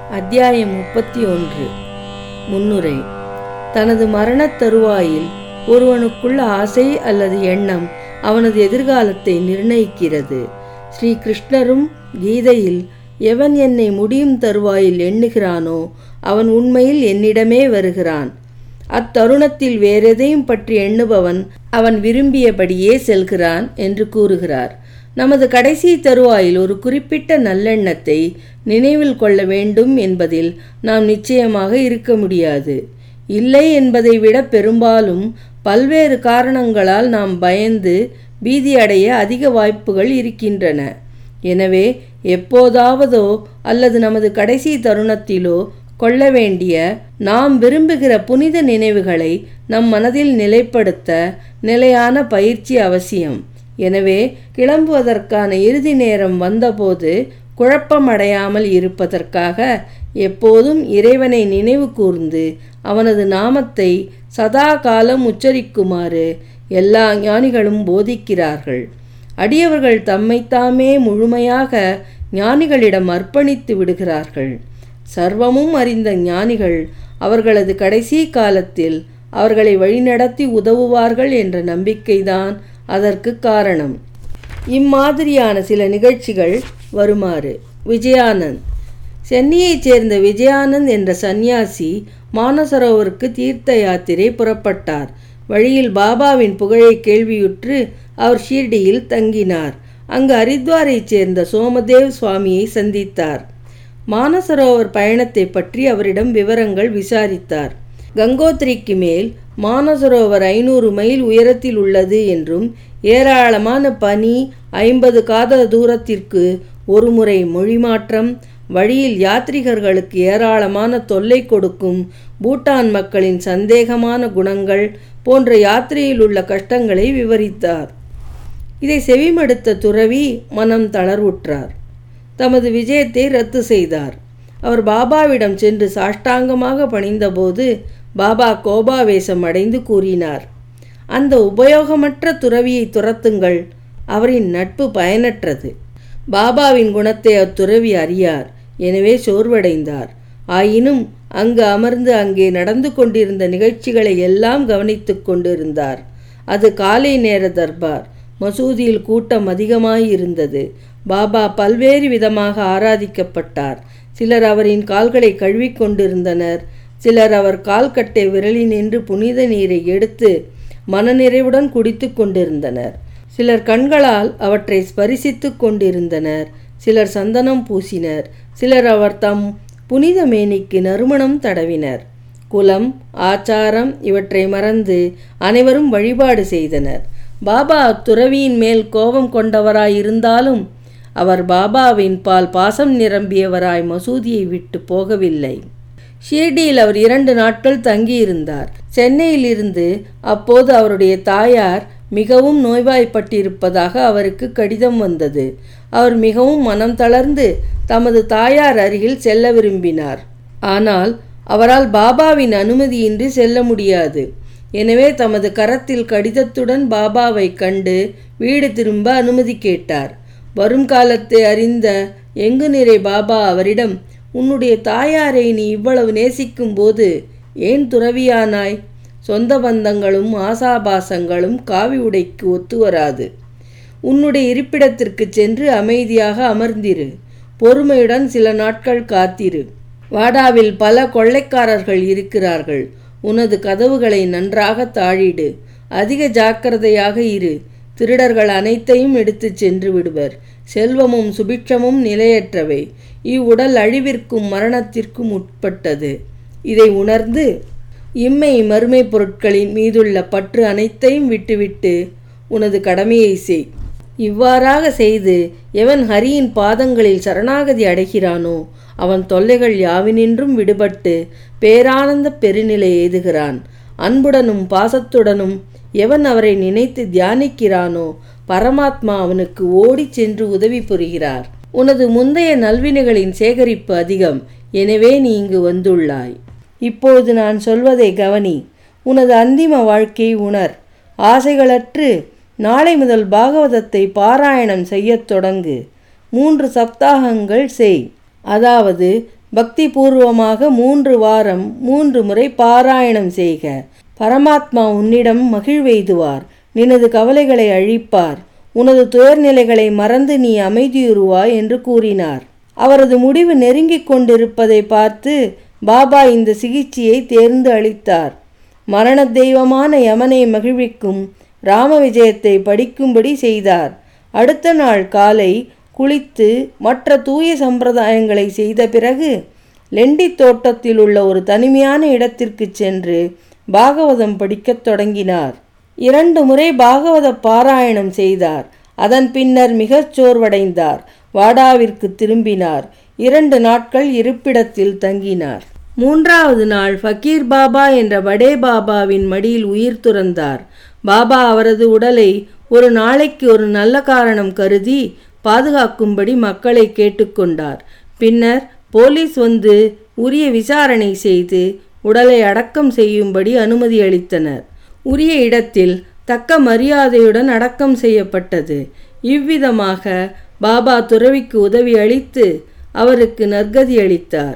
அத்தியாயம் 31. முன்னுரை. தனது மரணத் தருவாயில் ஒருவனுக்குள்ள ஆசை அல்லது எண்ணம் அவனது எதிர்காலத்தை நிர்ணயிக்கிறது. ஸ்ரீ கிருஷ்ணரும் கீதையில், எவன் என்னை முடியும் தருவாயில் எண்ணுகிறானோ அவன் உண்மையில் என்னிடமே வருகிறான். அத்தருணத்தில் வேறெதையும் பற்றி எண்ணுபவன் அவன் விரும்பியபடியே செல்கிறான் என்று கூறுகிறார். நமது கடைசி தருவாயில் ஒரு குறிப்பிட்ட நல்லெண்ணத்தை நினைவில் கொள்ள வேண்டும் என்பதில் நாம் நிச்சயமாக இருக்க முடியாது. இல்லை என்பதை விட பெரும்பாலும் பல்வேறு காரணங்களால் நாம் பயந்து பீதியடைய அதிக வாய்ப்புகள் இருக்கின்றன. எனவே எப்போதாவதோ அல்லது நமது கடைசி தருணத்திலோ கொள்ள வேண்டிய நாம் விரும்புகிற புனித நினைவுகளை நம் மனதில் நிலைப்படுத்த நிலையான பயிற்சி அவசியம். எனவே கிளம்புவதற்கான இறுதி நேரம் வந்தபோது குழப்பமடையாமல் இருப்பதற்காக எப்போதும் இறைவனை நினைவு கூர்ந்து அவனது நாமத்தை சதா காலம் உச்சரிக்குமாறு எல்லா ஞானிகளும் போதிக்கிறார்கள். அடியவர்கள் தம்மைத்தாமே முழுமையாக ஞானிகளிடம் அர்ப்பணித்து விடுகிறார்கள். சர்வமும் அறிந்த ஞானிகள் அவர்களது கடைசி காலத்தில் அவர்களை வழிநடத்தி உதவுவார்கள் என்ற நம்பிக்கைதான் அதற்கு காரணம். இம்மாதிரியான சில நிகழ்ச்சிகள் வருமாறு. விஜயானந்த். சென்னையைச் சேர்ந்த விஜயானந்த் என்ற சந்நியாசி மானசரோவருக்கு தீர்த்த யாத்திரை புறப்பட்டார். வழியில் பாபாவின் புகழை கேள்வியுற்று அவர் ஷீர்டியில் தங்கினார். அங்கு ஹரித்வாரைச் சேர்ந்த சோமதேவ் சுவாமியை சந்தித்தார். மானசரோவர் பயணத்தை பற்றி அவரிடம் விவரங்கள் விசாரித்தார். கங்கோத்ரிக்கு மேல் மானசரோவர் 500 மைல் உயரத்தில் உள்ளது என்றும் ஏராளமான பனி, 50 காத தூரத்திற்கு ஒரு முறை மொழி மாற்றம், வழியில் யாத்ரிகர்களுக்கு ஏராளமான தொல்லை கொடுக்கும் பூட்டான் மக்களின் சந்தேகமான குணங்கள் போன்ற யாத்திரையில் உள்ள கஷ்டங்களை விவரித்தார். இதை செவிமடுத்த துறவி மனம் தளர்வுற்றார். தமது விஜயத்தை ரத்து செய்தார். அவர் பாபாவிடம் சென்று சாஷ்டாங்கமாக பணிந்தபோது பாபா கோபாவேசம் அடைந்து கூறினார், அந்த உபயோகமற்ற துறவியை துரத்துங்கள், அவரின் நட்பு பயனற்றது. பாபாவின் குணத்தை அத்துறவி அறியார். எனவே சோர்வடைந்தார். ஆயினும் அங்கு அமர்ந்து அங்கே நடந்து கொண்டிருந்த நிகழ்ச்சிகளை எல்லாம் கவனித்து கொண்டிருந்தார். அது காலை நேர தர்பார். மசூதியில் கூட்டம் அதிகமாயிருந்தது. பாபா பல்வேறு விதமாக ஆராதிக்கப்பட்டார். சிலர் அவரின் கால்களை கழுவிக்கொண்டிருந்தனர். சிலர் அவர் கால்கட்டை விரலினின்று புனித நீரை எடுத்து மனநிறைவுடன் குடித்து கொண்டிருந்தனர். சிலர் கண்களால் அவற்றை ஸ்பரிசித்து கொண்டிருந்தனர். சிலர் சந்தனம் பூசினர். சிலர் அவர் தம் புனித மேனிக்கு நறுமணம் தடவினர். குலம், ஆச்சாரம் இவற்றை மறந்து அனைவரும் வழிபாடு செய்தனர். பாபா அத்துறவியின் மேல் கோபம் கொண்டவராயிருந்தாலும் அவர் பாபாவின் பால் பாசம் நிரம்பியவராய் மசூதியை விட்டு போகவில்லை. ஷீர்டியில் அவர் 2 நாட்கள் தங்கியிருந்தார். சென்னையிலிருந்து அப்போது அவருடைய தாயார் மிகவும் நோய்வாய்ப்பட்டிருப்பதாக அவருக்கு கடிதம் வந்தது. அவர் மிகவும் மனம் தளர்ந்து தமது தாயார் அருகில் செல்ல விரும்பினார். ஆனால் அவரால் பாபாவின் அனுமதியின்றி செல்ல முடியாது. எனவே தமது கரத்தில் கடிதத்துடன் பாபாவை கண்டு வீடு திரும்ப அனுமதி கேட்டார். வரும் காலத்தை அறிந்த எங்கு நிறை பாபா அவரிடம், உன்னுடைய தாயாரை நீ இவ்வளவு நேசிக்கும் போது ஏன் துறவியானாய்? சொந்த பந்தங்களும் ஆசாபாசங்களும் காவி உடைக்கு ஒத்து வராது. உன்னுடைய இருப்பிடத்திற்கு சென்று அமைதியாக அமர்ந்திரு. பொறுமையுடன் சில நாட்கள் காத்திரு. வாடாவில் பல கொள்ளைக்காரர்கள் இருக்கிறார்கள். உனது கதவுகளை நன்றாக தாழிடு. அதிக ஜாக்கிரதையாக இரு. திருடர்கள் அனைத்தையும் எடுத்து சென்று விடுவர். செல்வமும் சுபிட்சமும் நிலையற்றவை. இவ்வுடல் அழிவிற்கும் மரணத்திற்கும் உட்பட்டது. இதை உணர்ந்து இம்மை மறுமை பொருட்களின் மீதுள்ள பற்று அனைத்தையும் விட்டுவிட்டு உனது கடமையை செய். இவ்வாறாக செய்து எவன் ஹரியின் பாதங்களில் சரணாகதி அடைகிறானோ அவன் தொல்லைகள் யாவினின்றும் விடுபட்டு பேரானந்த பெருநிலை எய்துகிறான். அன்புடனும் பாசத்துடனும் எவன் அவரை நினைத்து தியானிக்கிறானோ பரமாத்மா அவனுக்கு ஓடி சென்று உதவி புரிகிறார். உனது முந்தைய நல்வினைகளின் சேகரிப்பு அதிகம். எனவே நீ இங்கு வந்துள்ளாய். இப்போது நான் சொல்வதை கவனி. உனது அந்திம வாழ்க்கையை உணர். ஆசைகளற்று நாளை முதல் பாகவதத்தை பாராயணம் செய்யத் தொடங்கு. 3 சப்தாகங்கள் செய். அதாவது பக்தி பூர்வமாக 3 வாரம் 3 முறை பாராயணம் செய்க. பரமாத்மா உன்னிடம் மகிழ்வெய்துவார். நினது கவலைகளை அழிப்பார். உனது துயர்நிலைகளை மறந்து நீ அமைதியுறுவாய் என்று கூறினார். அவரது முடிவு நெருங்கிக் கொண்டிருப்பதை பார்த்து பாபா இந்த சிகிச்சையை தேர்ந்து அளித்தார். மரண தெய்வமான யமனை மகிழ்விக்கும் ராம விஜயத்தை படிக்கும்படி செய்தார். அடுத்த நாள் காலை குளித்து மற்ற தூய சம்பிரதாயங்களை செய்த பிறகு லெண்டி தோட்டத்தில் உள்ள ஒரு தனிமையான இடத்திற்கு சென்று பாகவதம் படிக்கத் தொடங்கினார். 2 முறை பாகவத பாராயணம் செய்தார். அதன் பின்னர் மிகச் சோர்வடைந்தார். வாடாவிற்கு திரும்பினார். 2 நாட்கள் இருப்பிடத்தில் தங்கினார். 3வது நாள் ஃபக்கீர் பாபா என்ற படே பாபாவின் மடியில் உயிர் துறந்தார். பாபா அவரது உடலை ஒரு நாளைக்கு ஒரு நல்ல காரணம் கருதி பாதுகாக்கும்படி மக்களை கேட்டுக்கொண்டார். பின்னர் போலீஸ் வந்து உரிய விசாரணை செய்து உடலை அடக்கம் செய்யும்படி அனுமதி அளித்தனர். உரிய இடத்தில் தக்க மரியாதையுடன் அடக்கம் செய்யப்பட்டது. இவ்விதமாக பாபா துறவிக்கு உதவி அளித்து அவருக்கு நற்கதி அளித்தார்.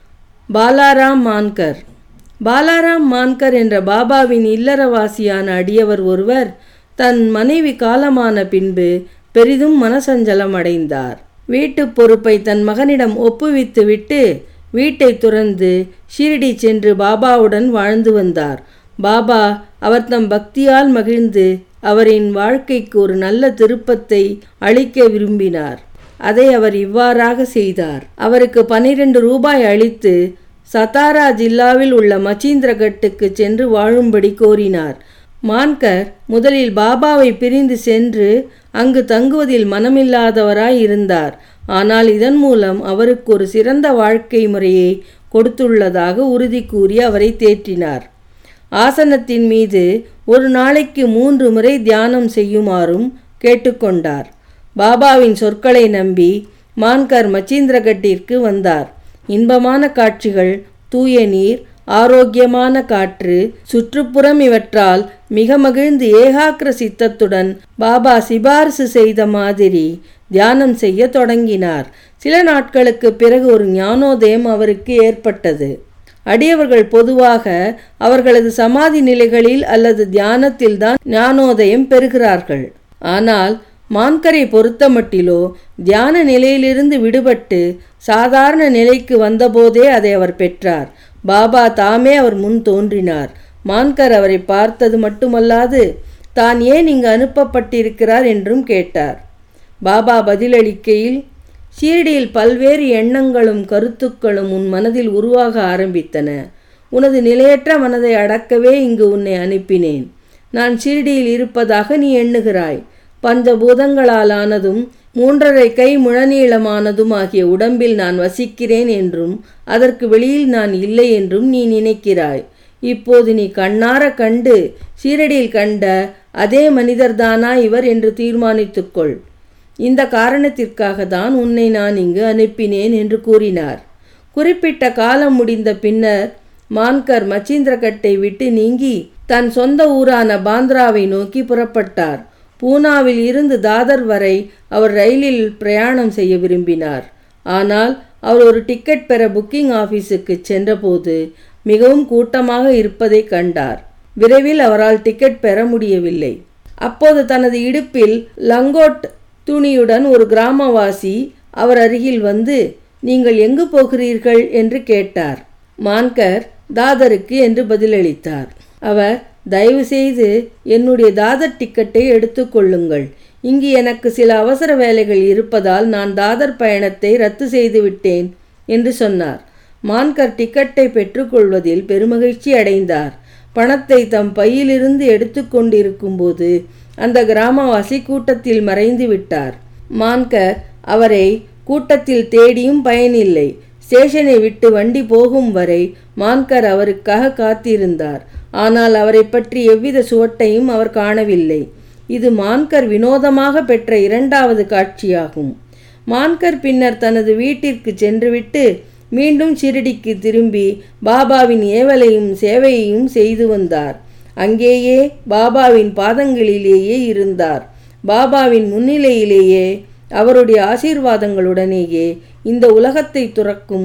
பாலாராம் மான்கர். பாலாராம் மான்கர் என்ற பாபாவின் இல்லறவாசியான அடியவர் ஒருவர் தன் மனைவி காலமான பின்பு பெரிதும் மனசஞ்சலம் அடைந்தார். வீட்டு பொறுப்பை தன் மகனிடம் ஒப்புவித்து விட்டு வீட்டை துறந்து ஷிரடி சென்று பாபாவுடன் வாழ்ந்து வந்தார். பாபா அவர் தம் பக்தியால் மகிழ்ந்து அவரின் வாழ்க்கைக்கு ஒரு நல்ல திருப்பத்தை அளிக்க விரும்பினார். அதை அவர் இவ்வாறாக செய்தார். அவருக்கு 12 ரூபாய் அளித்து சத்தாரா ஜில்லாவில் உள்ள மச்சீந்திரகட்டுக்கு சென்று வாழும்படி கோரினார். மான்கர் முதலில் பாபாவை பிரிந்து சென்று அங்கு தங்குவதில் மனமில்லாதவராய் இருந்தார். ஆனால் இதன் மூலம் அவருக்கு ஒரு சிறந்த வாழ்க்கை முறையை கொடுத்துள்ளதாக உறுதி கூறி அவரை தேற்றினார். ஆசனத்தின் மீது ஒரு நாளைக்கு 3 முறை தியானம் செய்யுமாறும் கேட்டுக்கொண்டார். பாபாவின் சொற்களை நம்பி மான்கர் மச்சீந்திரகட்டிற்கு வந்தார். இன்பமான காட்சிகள், தூய நீர், ஆரோக்கியமான காற்று, சுற்றுப்புறம் இவற்றால் மிக மகிழ்ந்து ஏகாக்கிர சித்தத்துடன் பாபா சிபாரிசு செய்த மாதிரி தியானம் செய்ய தொடங்கினார். சில நாட்களுக்கு பிறகு ஒரு ஞானோதயம் அவருக்கு ஏற்பட்டது. அடியவர்கள் பொதுவாக அவர்களது சமாதி நிலைகளில் அல்லது தியானத்தில்தான் ஞானோதயம் பெறுகிறார்கள். ஆனால் மான்கரை பொறுத்தமட்டிலோ தியான நிலையிலிருந்து விடுபட்டு சாதாரண நிலைக்கு வந்தபோதே அதை அவர் பெற்றார். பாபா தாமே அவர் முன் தோன்றினார். மான்கர் அவரை பார்த்தது மட்டுமல்லாது தான் ஏன் இங்கு அனுப்பப்பட்டிருக்கிறார் என்றும் கேட்டார். பாபா பதிலளிக்கையில், ஷீரடியில் பல்வேறு எண்ணங்களும் கருத்துக்களும் உன் மனதில் உருவாக ஆரம்பித்தன. உனது நிலையற்ற மனதை அடக்கவே இங்கு உன்னை அனுப்பினேன். நான் ஷீரடியில் இருப்பதாக நீ எண்ணுகிறாய். பஞ்சபூதங்களால் ஆனதும் 3½ கை முழநீளமானதும் ஆகிய உடம்பில் நான் வசிக்கிறேன் என்றும் அதற்கு வெளியில் நான் இல்லை என்றும் நீ நினைக்கிறாய். இப்போது நீ கண்ணார கண்டு ஷீரடியில் கண்ட அதே மனிதர்தானா இவர் என்று தீர்மானித்துக்கொள். இந்த காரணத்திற்காக தான் உன்னை நான் இங்கு அனுப்பினேன் என்று கூறினார். குறிப்பிட்ட காலம் முடிந்த பின்னர் மான்கர் மச்சீந்திரகட்டை விட்டு நீங்கி தன் சொந்த ஊரான பாந்திராவை நோக்கி புறப்பட்டார். பூனாவில் இருந்து தாதர் வரை அவர் ரயிலில் பிரயாணம் செய்ய விரும்பினார். ஆனால் அவர் ஒரு டிக்கெட் பெற புக்கிங் ஆஃபீஸுக்கு சென்றபோது மிகவும் கூட்டமாக இருப்பதை கண்டார். விரைவில் அவரால் டிக்கெட் பெற முடியவில்லை. அப்போது தனது இடுப்பில் லங்கோட் துணியுடன் ஒரு கிராமவாசி அவர் அருகில் வந்து, நீங்கள் எங்கு போகிறீர்கள் என்று கேட்டார். மான்கர் தாதருக்கு என்று பதிலளித்தார். அவர், தயவு செய்து என்னுடைய தாதர் டிக்கெட்டை எடுத்துக்கொள்ளுங்கள். இங்கு எனக்கு சில அவசர வேலைகள் இருப்பதால் நான் தாதர் பயணத்தை ரத்து செய்து விட்டேன் என்று சொன்னார். மான்கர் டிக்கெட்டை பெற்றுக்கொள்வதில் பெருமகிழ்ச்சி அடைந்தார். பணத்தை தம் பையிலிருந்து எடுத்து கொண்டிருக்கும் போது அந்த கிராமவாசி கூட்டத்தில் மறைந்து விட்டார். மான்கர் அவரை கூட்டத்தில் தேடியும் பயனில்லை. ஸ்டேஷனை விட்டு வண்டி போகும் வரை மான்கர் அவருக்காக காத்திருந்தார். ஆனால் அவரை பற்றி எவ்வித சுவட்டையும் அவர் காணவில்லை. இது மான்கர் வினோதமாக பெற்ற 2வது காட்சியாகும். மான்கர் பின்னர் தனது வீட்டிற்கு சென்றுவிட்டு மீண்டும் ஷிரடிக்கு திரும்பி பாபாவின் ஏவலையும் சேவையையும் செய்து வந்தார். அங்கேயே பாபாவின் பாதங்களிலேயே இருந்தார். பாபாவின் முன்னிலையிலேயே அவருடைய ஆசீர்வாதங்களுடனேயே இந்த உலகத்தை துறக்கும்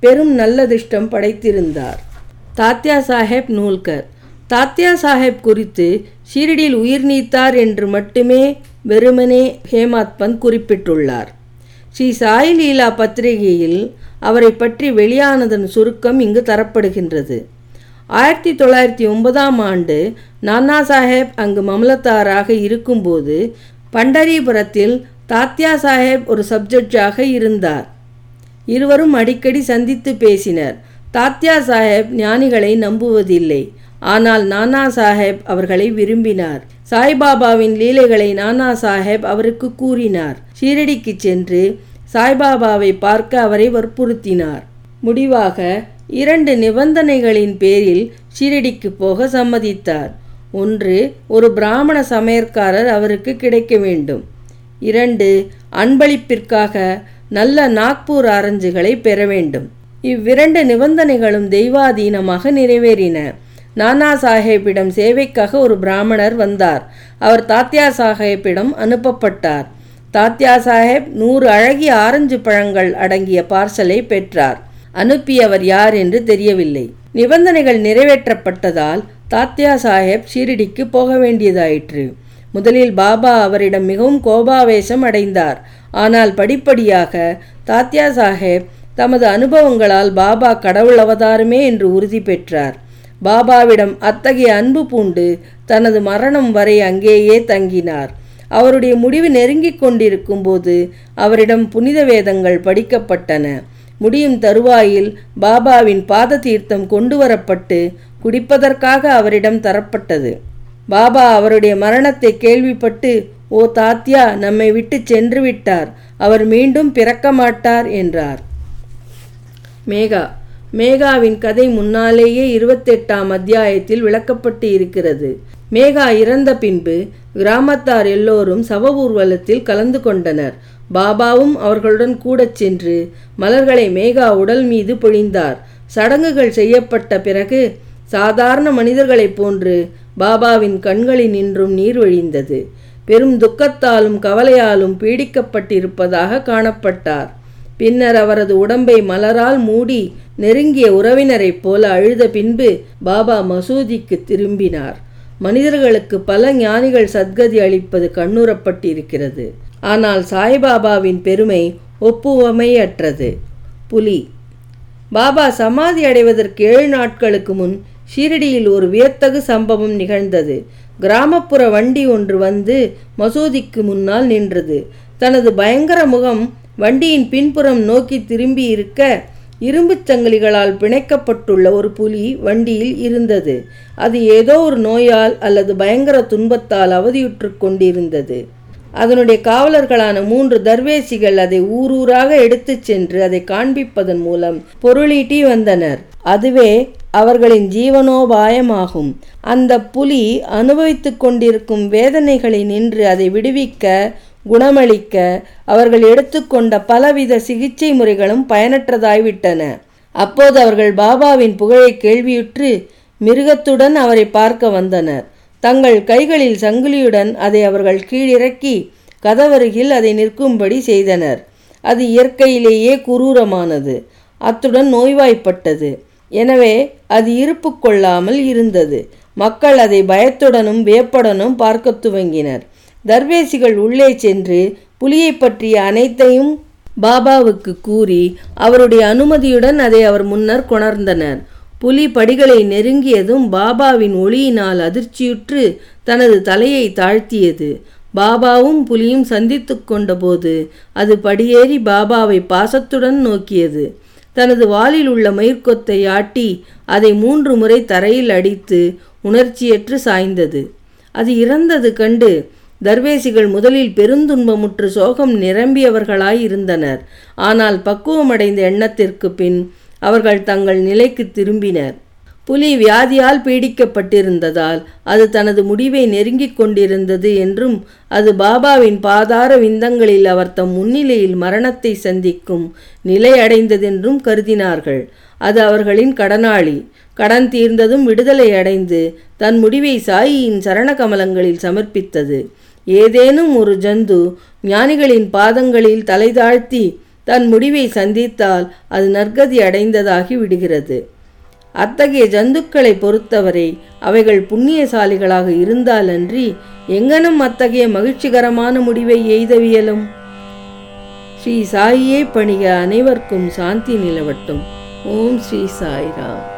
பெரும் நல்லதிஷ்டம் படைத்திருந்தார். தாத்யா சாஹேப் நூல்கர். தாத்யா சாஹேப் குறித்து ஷீரடியில் உயிர் நீத்தார் என்று மட்டுமே வெறுமனே ஹேமாத் பந்த் குறிப்பிட்டுள்ளார். ஸ்ரீ சாய் லீலா பத்திரிகையில் அவரை பற்றி வெளியானதன் சுருக்கம் இங்கு தரப்படுகின்றது. 1909ஆம் ஆண்டு நானா சாஹேப் அங்கு மமலத்தாராக இருக்கும்போது பண்டரிபுரத்தில் தாத்யா சாஹேப் ஒரு சப்ஜெக்டாக இருந்தார். இருவரும் அடிக்கடி சந்தித்து பேசினர். தாத்யா சாஹேப் ஞானிகளை நம்புவதில்லை. ஆனால் நானா சாஹேப் அவர்களை விரும்பினார். சாய்பாபாவின் லீலைகளை நானா சாஹேப் அவருக்கு கூறினார். ஷீரடிக்கு சென்று சாய்பாபாவை பார்க்க அவரை வற்புறுத்தினார். முடிவாக 2 நிபந்தனைகளின் பேரில் ஷீரடிக்கு போக சம்மதித்தார். 1, ஒரு பிராமண சமையற்காரர் அவருக்கு கிடைக்க வேண்டும். 2, அன்பளிப்பிற்காக நல்ல நாக்பூர் ஆரஞ்சுகளை பெற வேண்டும். இவ்விரண்டு நிபந்தனைகளும் தெய்வாதீனமாக நிறைவேறின. நானா சாஹேப்பிடம் சேவைக்காக ஒரு பிராமணர் வந்தார். அவர் தாத்யா சாஹேப்பிடம் அனுப்பப்பட்டார். தாத்யா சாஹேப் 100 அழகிய ஆரஞ்சு பழங்கள் அடங்கிய பார்சலை பெற்றார். அனுப்பியவர் யார் என்று தெரியவில்லை. நிபந்தனைகள் நிறைவேற்றப்பட்டதால் தாத்யா சாஹேப் ஷீரடிக்கு போக வேண்டியதாயிற்று. முதலில் பாபா அவரிடம் மிகவும் கோபாவேசம் அடைந்தார். ஆனால் படிப்படியாக தாத்யா சாஹேப் தமது அனுபவங்களால் பாபா கடவுள் அவதாரமே என்று உறுதி பெற்றார். பாபாவிடம் அத்தகைய அன்பு பூண்டு தனது மரணம் வரை அங்கேயே தங்கினார். அவருடைய முடிவு நெருங்கிக் கொண்டிருக்கும் போது அவரிடம் புனித வேதங்கள் படிக்கப்பட்டன. முடியும் தருவாயில் பாபாவின் பாத தீர்த்தம் கொண்டு வரப்பட்டு குடிப்பதற்காக அவரிடம் தரப்பட்டது. பாபா அவருடைய மரணத்தை கேள்விப்பட்டு, ஓ தாத்யா, நம்மை விட்டு சென்று விட்டார், அவர் மீண்டும் பிறக்க மாட்டார் என்றார். மேகாவின் கதை முன்னாலேயே 28ஆம் அத்தியாயத்தில் விளக்கப்பட்டு இருக்கிறது. மேகா இறந்த பின்பு கிராமத்தார் எல்லோரும் சவ ஊர்வலத்தில் கலந்து கொண்டனர். பாபாவும் அவர்களுடன் கூட சென்று மலர்களை மேகா உடல் மீது பொழிந்தார். சடங்குகள் செய்யப்பட்ட பிறகு சாதாரண மனிதர்களைப் போன்று பாபாவின் கண்களினின்றும் நீர் வழிந்தது. பெரும் துக்கத்தாலும் கவலையாலும் பீடிக்கப்பட்டிருப்பதாக காணப்பட்டார். பின்னர் அவரது உடம்பை மலரால் மூடி நெருங்கிய உறவினரைப் போல அழுத பின்பு பாபா மசூதிக்கு திரும்பினார். மனிதர்களுக்கு பல ஞானிகள் சத்கதி அளிப்பது கண்ணுறப்பட்டிருக்கிறது. ஆனால் சாய்பாபாவின் பெருமை ஒப்புவமையற்றது. புலி. பாபா சமாதி அடைவதற்கு 7 நாட்களுக்கு முன் ஷீரடியில் ஒரு வியத்தகு சம்பவம் நிகழ்ந்தது. கிராமப்புற வண்டி ஒன்று வந்து மசூதிக்கு முன்னால் நின்றது. தனது பயங்கர முகம் வண்டியின் பின்புறம் நோக்கி திரும்பி இருக்க, இரும்புச் சங்கிலிகளால் பிணைக்கப்பட்டுள்ள ஒரு புலி வண்டியில் இருந்தது. அது ஏதோ ஒரு நோயால் அல்லது பயங்கர துன்பத்தால் அவதியுற்று கொண்டிருந்தது. அதனுடைய காவலர்களான 3 தர்வேசிகள் அதை ஊரூராக எடுத்துச் சென்று அதை காண்பிப்பதன் மூலம் பொருளீட்டி வந்தனர். அதுவே அவர்களின் ஜீவனோபாயமாகும். அந்த புலி அனுபவித்து கொண்டிருக்கும் வேதனைகளை நின்று அதை விடுவிக்க, குணமளிக்க அவர்கள் எடுத்துக்கொண்ட பலவித சிகிச்சை முறைகளும் பயனற்றதாய்விட்டன. அப்போது அவர்கள் பாபாவின் புகழை கேள்வியுற்று மிருகத்துடன் அவரை பார்க்க வந்தனர். தங்கள் கைகளில் சங்கிலியுடன் அதை அவர்கள் கீழிறக்கி கதவருகில் அதை நிற்கும்படி செய்தனர். அது இயற்கையிலேயே குரூரமானது, அத்துடன் நோய்வாய்ப்பட்டது. எனவே அது இருப்பு கொள்ளாமல் இருந்தது. மக்கள் அதை பயத்துடனும் வியப்புடனும் பார்க்க துவங்கினர். தர்வேசிகள் உள்ளே சென்று புலியை பற்றிய அனைத்தையும் பாபாவுக்கு கூறி அவருடைய அனுமதியுடன் அதை அவர் முன்னர் கொணர்ந்தனர். புலி படிகளை நெருங்கியதும் பாபாவின் ஒளியினால் அதிர்ச்சியுற்று தனது தலையை தாழ்த்தியது. பாபாவும் புலியும் சந்தித்து கொண்டபோது அது படியேறி பாபாவை பாசத்துடன் நோக்கியது. தனது வாலில் உள்ள மயிர்கொத்தை ஆட்டி அதை 3 முறை தரையில் அடித்து உணர்ச்சியற்று சாய்ந்தது. அது இறந்தது கண்டு தர்வேசிகள் முதலில் பெருந்துன்பமுற்று சோகம் நிரம்பியவர்களாயிருந்தனர். ஆனால் பக்குவமடைந்த எண்ணத்திற்கு பின் அவர்கள் தங்கள் நிலைக்கு திரும்பினர். புலி வியாதியால் பீடிக்கப்பட்டிருந்ததால் அது தனது முடிவை நெருங்கிக் கொண்டிருந்தது என்றும், அது பாபாவின் பாதார விந்தங்களில் அவர் தம் முன்னிலையில் மரணத்தை சந்திக்கும் நிலை அடைந்ததென்றும் கருதினார்கள். அது அவர்களின் கடனாளி. கடன் தீர்ந்ததும் விடுதலை அடைந்து தன் முடிவை சாயியின் சரணகமலங்களில் சமர்ப்பித்தது. ஏதேனும் ஒரு ஜந்து ஞானிகளின் பாதங்களில் தலை தாழ்த்தி தன் முடிவை சந்தித்தால் அது நற்கதி அடைந்ததாகி விடுகிறது. அத்தகைய ஜந்துக்களை பொறுத்தவரை அவைகள் புண்ணியசாலிகளாக இருந்தாலன்றி எங்கனும் அத்தகைய மகிழ்ச்சிகரமான முடிவை எய்தவியலும். ஸ்ரீ சாயியே பணிக. அனைவருக்கும் சாந்தி நிலவட்டும். ஓம் ஸ்ரீ சாய்ராம்.